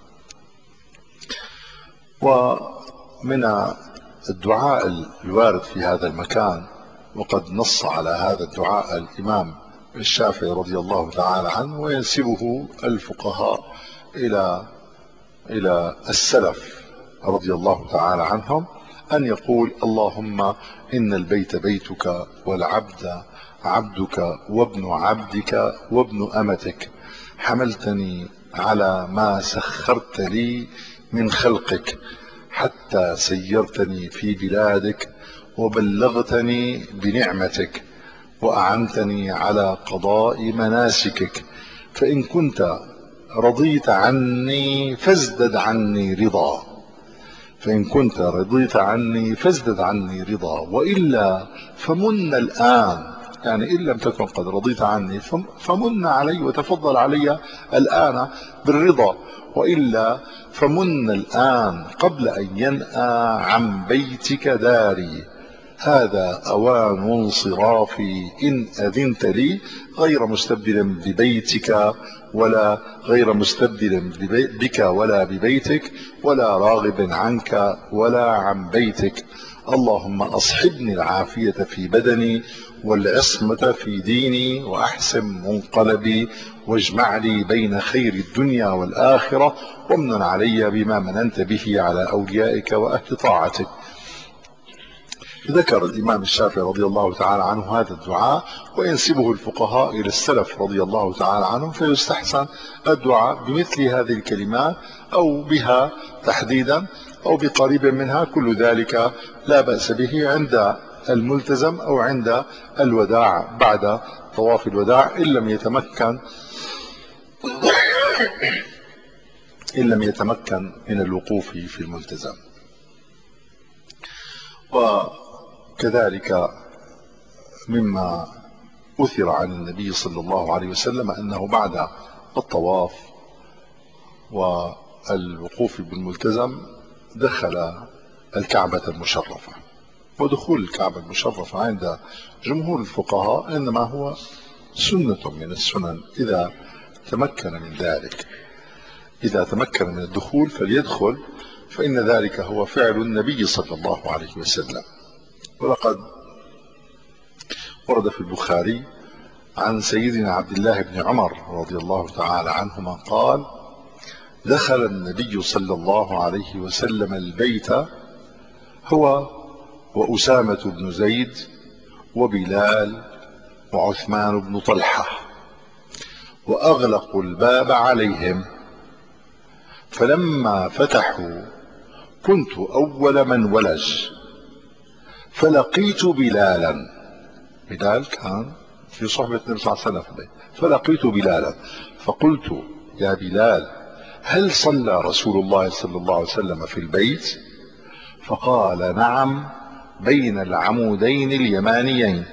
ومن الدعاء الوارد في هذا المكان، وقد نص على هذا الدعاء الإمام الشافعي رضي الله تعالى عنه، وينسبه الفقهاء إلى إلى السلف رضي الله تعالى عنهم، أن يقول: اللهم إن البيت بيتك والعبد عبدك وابن عبدك وابن أمتك، حملتني على ما سخرت لي من خلقك حتى سيرتني في بلادك وبلغتني بنعمتك وأعنتني على قضاء مناسكك، فإن كنت رضيت عني فازدد عني رضا فإن كنت رضيت عني فازدد عني رضا وإلا فمن الآن، يعني إن لم تكن قد رضيت عني فمن علي وتفضل علي الآن بالرضا، وإلا فمن الآن قبل أن ينأى عن بيتك داري، هذا أوان انصرافي إن أذنت لي، غير مستبدل ببيتك ولا غير مستبدل بك ولا ببيتك، ولا راغب عنك ولا عن بيتك. اللهم أصحبني العافية في بدني والعصمة في ديني وأحسن منقلبي، واجمع لي بين خير الدنيا والآخرة، وامنن علي بما مننت به على أوليائك وأهل طاعتك. ذكر الإمام الشافعي رضي الله تعالى عنه هذا الدعاء، وينسبه الفقهاء إلى السلف رضي الله تعالى عنهم، فيستحسن الدعاء بمثل هذه الكلمات أو بها تحديدا أو بقريب منها، كل ذلك لا بأس به عند الملتزم أو عند الوداع بعد طواف الوداع، إن لم يتمكن إن لم يتمكن من الوقوف في الملتزم. وكذلك مما أثر عن النبي صلى الله عليه وسلم أنه بعد الطواف والوقوف بالملتزم دخل الكعبة المشرفة. ودخول الكعبة المشرفة عند جمهور الفقهاء إنما هو سنة من السنن، إذا تمكن من ذلك، إذا تمكن من الدخول فليدخل، فإن ذلك هو فعل النبي صلى الله عليه وسلم. ولقد ورد في البخاري عن سيدنا عبد الله بن عمر رضي الله تعالى عنهما قال: دخل النبي صلى الله عليه وسلم البيت هو وأسامة بن زيد وبلال وعثمان بن طلحة، وأغلقوا الباب عليهم، فلما فتحوا كنت أول من ولج، فلقيت بلالا، بلال كان في صحبة النبي صلى الله عليه وسلم، فلقيت بلالا فقلت: يا بلال، هل صلى رسول الله صلى الله عليه وسلم في البيت؟ فقال: نعم، بين العمودين اليمانيين.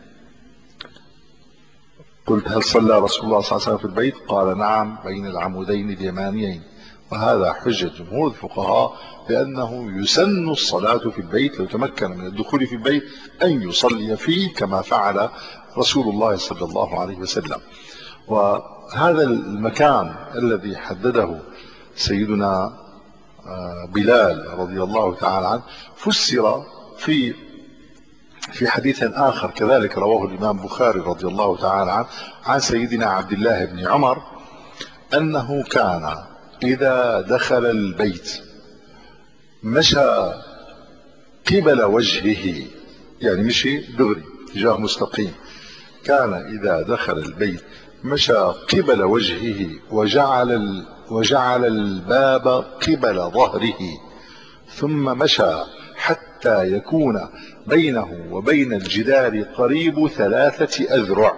قلت: هل صلى رسول الله صلى الله عليه وسلم في البيت؟ قال: نعم، بين العمودين اليمانيين. وهذا حجة جمهور الفقهاء بأنه يسن الصلاة في البيت، لو تمكن من الدخول في البيت أن يصلي فيه كما فعل رسول الله صلى الله عليه وسلم. وهذا المكان الذي حدده سيدنا بلال رضي الله تعالى عنه فسر في في حديث آخر كذلك رواه الإمام البخاري رضي الله تعالى عنه عن سيدنا عبد الله بن عمر أنه كان إذا دخل البيت مشى قبل وجهه، يعني مشي دغري اتجاه مستقيم، كان إذا دخل البيت مشى قبل وجهه وجعل وجعل الباب قبل ظهره، ثم مشى حتى يكون بينه وبين الجدار قريب ثلاثة أذرع،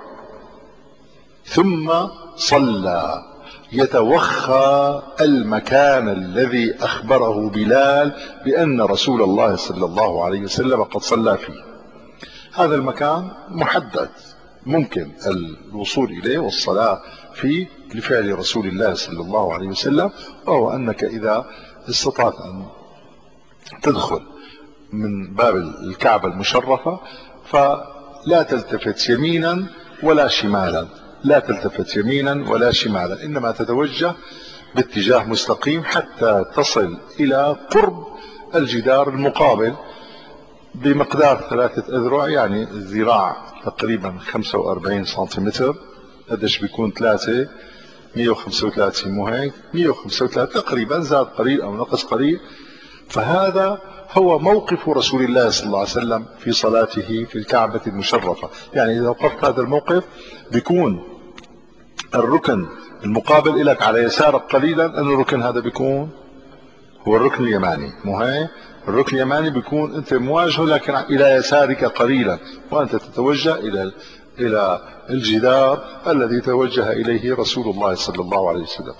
ثم صلى يتوخى المكان الذي أخبره بلال بأن رسول الله صلى الله عليه وسلم قد صلى فيه. هذا المكان محدد ممكن الوصول إليه والصلاة فيه لفعل رسول الله صلى الله عليه وسلم، وهو أنك إذا استطعت أن تدخل من باب الكعبة المشرفة فلا تلتفت يمينا ولا شمالا، لا تلتفت يمينا ولا شمالا، إنما تتوجه باتجاه مستقيم حتى تصل إلى قرب الجدار المقابل بمقدار ثلاثة أذرع، يعني الذراع تقريبا خمسة وأربعين سنتيمتر. قديش بيكون ثلاثة؟ مئة وخمسة وثلاثين، مو هيك؟ مئة وخمسة وثلاثين تقريبا، زاد قليل أو نقص قليل. فهذا هو موقف رسول الله صلى الله عليه وسلم في صلاته في الكعبة المشرفة. يعني إذا وقفت هذا الموقف بيكون الركن المقابل لك على يسارك قليلا، أن الركن هذا بيكون هو الركن اليماني، مو هيك؟ الركن اليماني بيكون أنت مواجهه لكن إلى يسارك قليلا، وأنت تتوجه إلى إلى الجدار الذي توجه إليه رسول الله صلى الله عليه وسلم.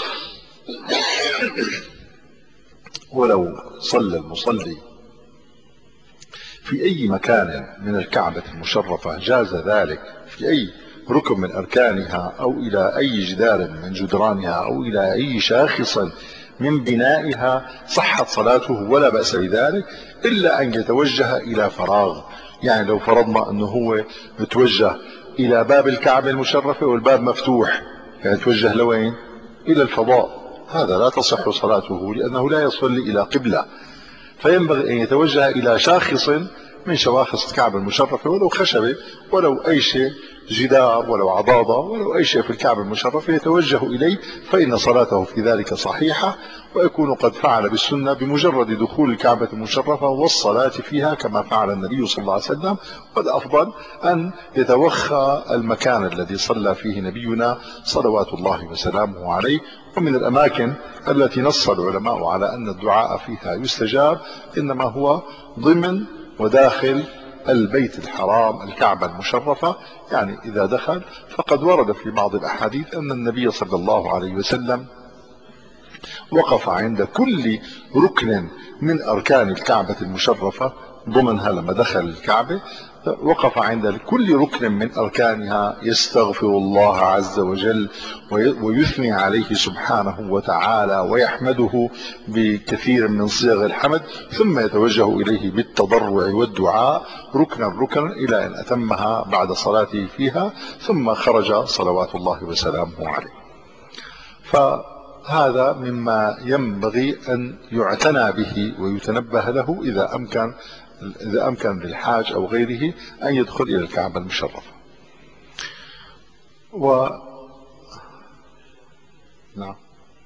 ولو صلى المصلي في أي مكان من الكعبة المشرفة جاز ذلك، في أي ركن من أركانها أو إلى أي جدار من جدرانها أو إلى أي شاخص من بنائها، صحت صلاته ولا بأس بذلك، إلا أن يتوجه إلى فراغ. يعني لو فرضنا أنه هو متوجه إلى باب الكعبة المشرفة والباب مفتوح، يعني توجه لوين؟ إلى الفضاء، هذا لا تصح صلاته لأنه لا يصلي إلى قبلة. فينبغي أن يتوجه إلى شاخص من شواخص الكعبة المشرفة، ولو خشبة ولو أي شيء، جدار ولو عضاضة ولو أي شيء في الكعبة المشرفة يتوجه إليه، فإن صلاته في ذلك صحيحة، ويكون قد فعل بالسنة بمجرد دخول الكعبة المشرفة والصلاة فيها كما فعل النبي صلى الله عليه وسلم. والأفضل أن يتوخى المكان الذي صلى فيه نبينا صلوات الله وسلامه عليه. ومن الأماكن التي نص العلماء على أن الدعاء فيها يستجاب إنما هو ضمن وداخل البيت الحرام الكعبة المشرفة. يعني إذا دخل فقد ورد في بعض الأحاديث أن النبي صلى الله عليه وسلم وقف عند كل ركن من أركان الكعبة المشرفة ضمنها، لما دخل الكعبة وقف عند كل ركن من أركانها يستغفر الله عز وجل ويثني عليه سبحانه وتعالى ويحمده بكثير من صيغ الحمد، ثم يتوجه إليه بالتضرع والدعاء ركنا ركنا إلى أن أتمها بعد صلاته فيها، ثم خرج صلوات الله وسلامه عليه. فهذا مما ينبغي أن يعتنى به ويتنبه له إذا أمكن إذا أمكن للحاج أو غيره أن يدخل إلى الكعبة المشرفة. و نعم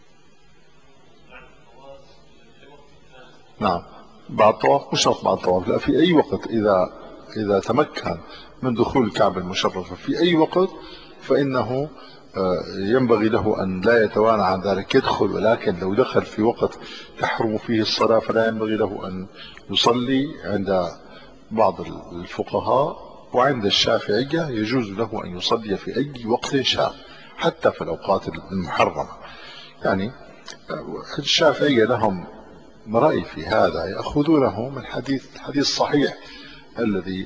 نعم بعد الطواف، مش شرط بعد الطواف، لا، في أي وقت إذا إذا تمكن من دخول الكعبة المشرفة في أي وقت فإنه ينبغي له أن لا يتوانى عن ذلك، يدخل. ولكن لو دخل في وقت تحرم فيه الصلاة فلا ينبغي له أن يصلي. عند بعض الفقهاء وعند الشافعية يجوز له أن يصلي في أي وقت شاء حتى في الأوقات المحرمة. يعني الشافعية لهم رأي في هذا، يأخذونه من حديث الحديث الصحيح الذي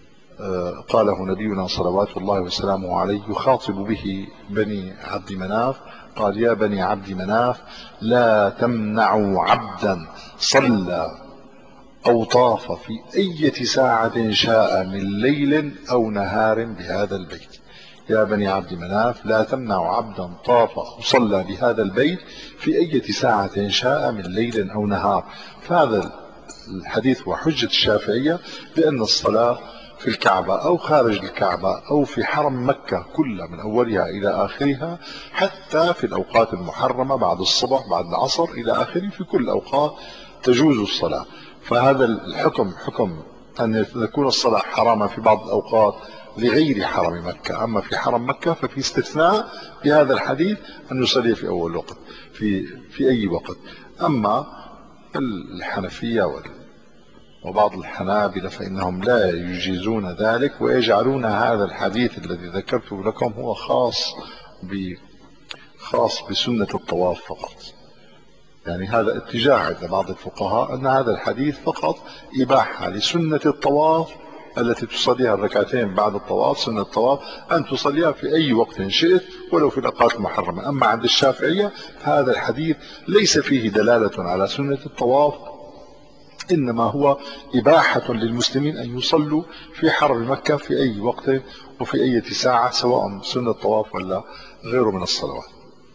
قاله نبينا صلوات الله وسلامه عليه يخاطب به بني عبد مناف، قال: يا بني عبد مناف لا تمنعوا عبدا صلى أو طاف في أي ساعة شاء من ليل أو نهار بهذا البيت. يا بني عبد مناف لا تمنعوا عبدا طاف أو صلى بهذا البيت في أي ساعة شاء من ليل أو نهار. فهذا الحديث هو حجة الشافعية بأن الصلاة في الكعبة أو خارج الكعبة أو في حرم مكة كلها من أولها إلى آخرها، حتى في الأوقات المحرمة بعد الصبح بعد العصر إلى آخره، في كل الأوقات تجوز الصلاة. فهذا الحكم حكم أن تكون الصلاة حراما في بعض الأوقات لغير حرم مكة، أما في حرم مكة ففي استثناء بهذا الحديث أن يصلي في أول وقت في في أي وقت. أما الحنفية وبعض الحنابلة فإنهم لا يجيزون ذلك، ويجعلون هذا الحديث الذي ذكرته لكم هو خاص ب خاص بسنة الطواف فقط. يعني هذا اتجاه عند بعض الفقهاء أن هذا الحديث فقط إباحة لسنة الطواف التي تصليها الركعتين بعد الطواف، سنة الطواف أن تصليها في أي وقت شئت ولو في الأوقات المحرمة. أما عند الشافعية هذا الحديث ليس فيه دلالة على سنة الطواف إنما هو إباحة للمسلمين أن يصلوا في حرم مكة في أي وقت وفي أي ساعة، سواء سنة طواف ولا غيره من الصلوات.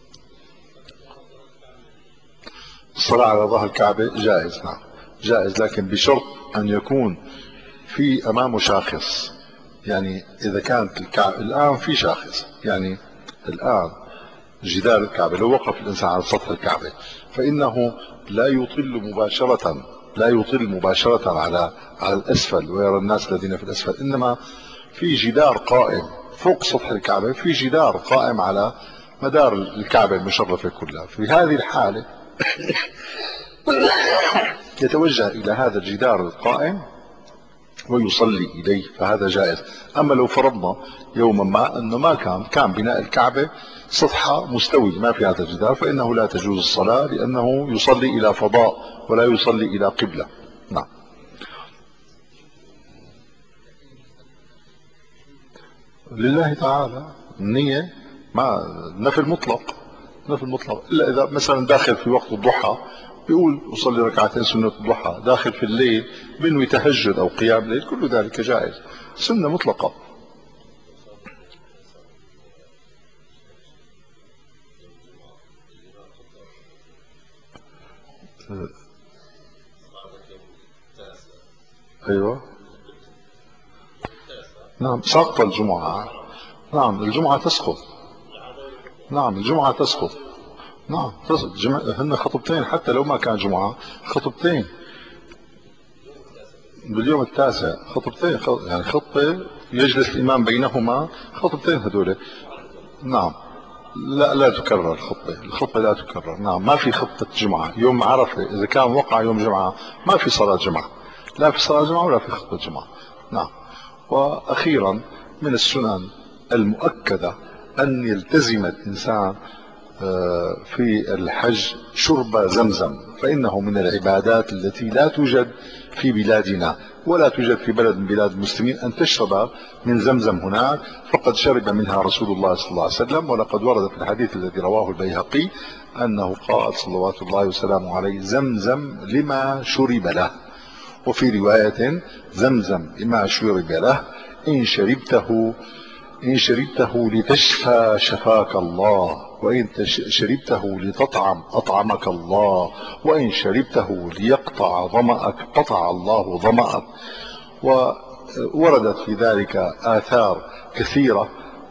الصلاة على ظهر الكعبة جائز، نعم جائز، لكن بشرط أن يكون في أمامه شاخص. يعني إذا كانت الكعبة الآن في شاخص، يعني الآن جدار الكعبة لو وقف الإنسان على سطح الكعبة فإنه لا يطل مباشرة لا يطل مباشرة على على الأسفل ويرى الناس الذين في الأسفل، إنما في جدار قائم فوق سطح الكعبة، في جدار قائم على مدار الكعبة المشرفة كلها. في هذه الحالة يتوجه إلى هذا الجدار القائم ويصلي إليه، فهذا جائز. أما لو فرضنا يوما ما أنه ما كان كان بناء الكعبة سطحها مستوي ما في هذا الجدار، فإنه لا تجوز الصلاة، لأنه يصلي إلى فضاء ولا يصلي إلى قبلة. نعم. لله تعالى النية ما نفي المطلق، نفي المطلق، إلا إذا مثلا داخل في وقت الضحى بيقول أصلي ركعتين سنة الضحى، داخل في الليل بنوي تهجد أو قيام ليل، كل ذلك جائز، سنة مطلقة. أيوة نعم سقط الجمعة، نعم الجمعة تسقط، نعم الجمعة تسقط، نعم تسقط جمع... هن خطبتين حتى لو ما كان جمعة، خطبتين باليوم التاسع، خطبتين خط... يعني خطبة يجلس الإمام بينهما، خطبتين هذول. نعم لا لا تكرر الخطبة، الخطبة لا تكرر، نعم ما في خطبة جمعة يوم عرفة، إذا كان وقع يوم جمعة ما في صلاة جمعة، لا في صلاة جمعة ولا في خطبة جمعة. نعم. وأخيرا من السنن المؤكدة أن يلتزم الإنسان في الحج شرب زمزم، فإنه من العبادات التي لا توجد في بلادنا ولا توجد في بلد من بلاد المسلمين، أن تشرب من زمزم هناك، فقد شرب منها رسول الله صلى الله عليه وسلم. ولقد ورد في الحديث الذي رواه البيهقي أنه قال صلوات الله وسلامه عليه: زمزم لما شرب له. وفي رواية: زمزم لما شرب له، إن شربته إن شربته لتشفى شفاك الله، وإن شربته لتطعم أطعمك الله، وإن شربته ليقطع ظمأك قطع الله ظمأك. ووردت في ذلك آثار كثيرة.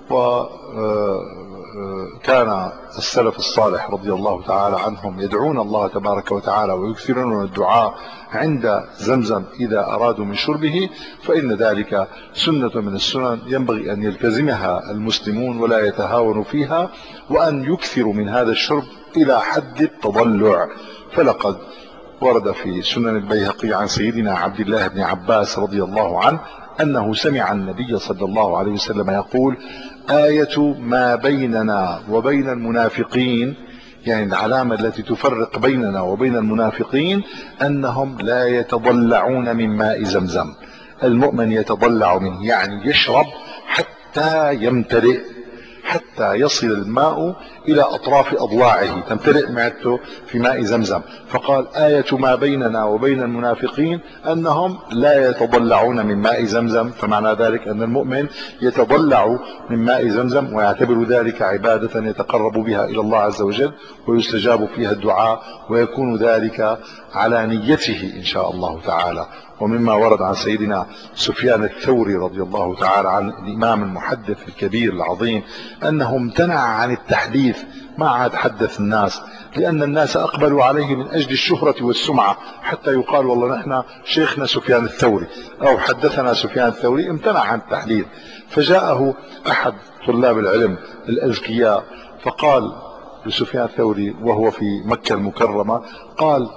وكان السلف الصالح رضي الله تعالى عنهم يدعون الله تبارك وتعالى ويكثرون الدعاء عند زمزم إذا أرادوا من شربه، فإن ذلك سنة من السنن ينبغي أن يلتزمها المسلمون ولا يتهاونوا فيها، وأن يكثروا من هذا الشرب إلى حد التضلع. فلقد ورد في سنن البيهقي عن سيدنا عبد الله بن عباس رضي الله عنه أنه سمع النبي صلى الله عليه وسلم يقول: آية ما بيننا وبين المنافقين، يعني العلامة التي تفرق بيننا وبين المنافقين، أنهم لا يتضلعون من ماء زمزم. المؤمن يتضلع منه يعني يشرب حتى يمتلئ، حتى يصل الماء إلى أطراف أضلاعه، تمتلئ معدته في ماء زمزم. فقال: آية ما بيننا وبين المنافقين أنهم لا يتضلعون من ماء زمزم. فمعنى ذلك أن المؤمن يتضلع من ماء زمزم ويعتبر ذلك عبادة يتقرب بها إلى الله عز وجل ويستجاب فيها الدعاء، ويكون ذلك على نيته إن شاء الله تعالى. ومما ورد عن سيدنا سفيان الثوري رضي الله تعالى عن الإمام المحدث الكبير العظيم أنه امتنع عن التحديث، ما عاد حدث الناس، لأن الناس أقبلوا عليه من أجل الشهرة والسمعة، حتى يقال والله نحن شيخنا سفيان الثوري أو حدثنا سفيان الثوري، امتنع عن التحديث. فجاءه أحد طلاب العلم الأذكياء فقال لسفيان الثوري وهو في مكة المكرمة، قال: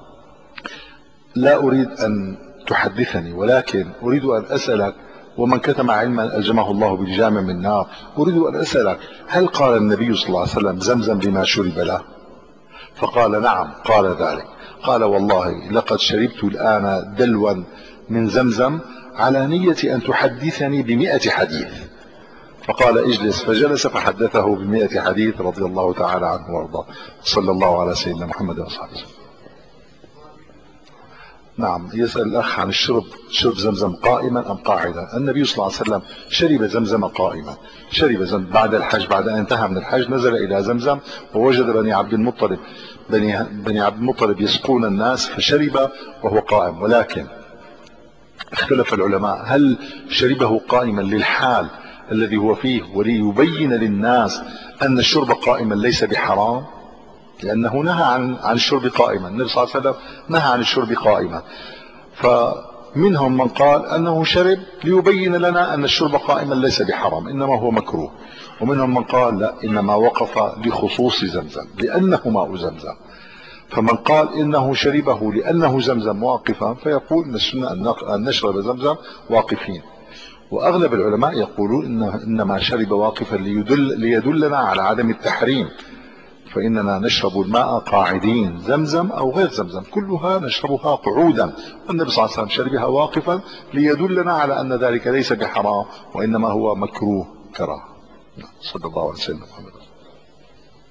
لا أريد أن تحدثني، ولكن أريد أن أسألك، ومن كتم علما ألجمه الله بلجام من نار، أريد أن أسألك: هل قال النبي صلى الله عليه وسلم زمزم لما شرب له؟ فقال: نعم قال ذلك. قال: والله لقد شربت الآن دلوا من زمزم على نية أن تحدثني بمئة حديث. فقال: اجلس. فجلس فحدثه بمئة حديث رضي الله تعالى عنه وارضاه. صلى الله على سيدنا محمد وصحبه وسلم. نعم، يسأل الأخ عن الشرب، شرب زمزم قائما أم قاعدا. النبي صلى الله عليه وسلم شرب زمزم قائما، شرب زمزم بعد الحج، بعد أن انتهى من الحج نزل إلى زمزم ووجد بني عبد المطلب بني, بني عبد المطلب يسقون الناس فشرب وهو قائم. ولكن اختلف العلماء هل شربه قائما للحال الذي هو فيه وليبين للناس أن الشرب قائما ليس بحرام، لأنه نهى عن عن الشرب قائما، النبي صلى الله عليه وسلم نهى عن الشرب قائما. فمنهم من قال أنه شرب ليبين لنا أن الشرب قائما ليس بحرام إنما هو مكروه، ومنهم من قال لا، إنما وقف لخصوص زمزم لأنه ماء زمزم. فمن قال إنه شربه لأنه زمزم واقفا فيقول إن السنة أن نشرب زمزم واقفين. وأغلب العلماء يقولون إنه إنما شرب واقفا ليدل ليدلنا على عدم التحريم، فإننا نشرب الماء قاعدين، زمزم أو غير زمزم كلها نشربها قعودا، والنبي صلى الله عليه وسلم شربها واقفا ليدلنا على أن ذلك ليس بحرام وإنما هو مكروه كراهة. صلى الله عليه وسلم.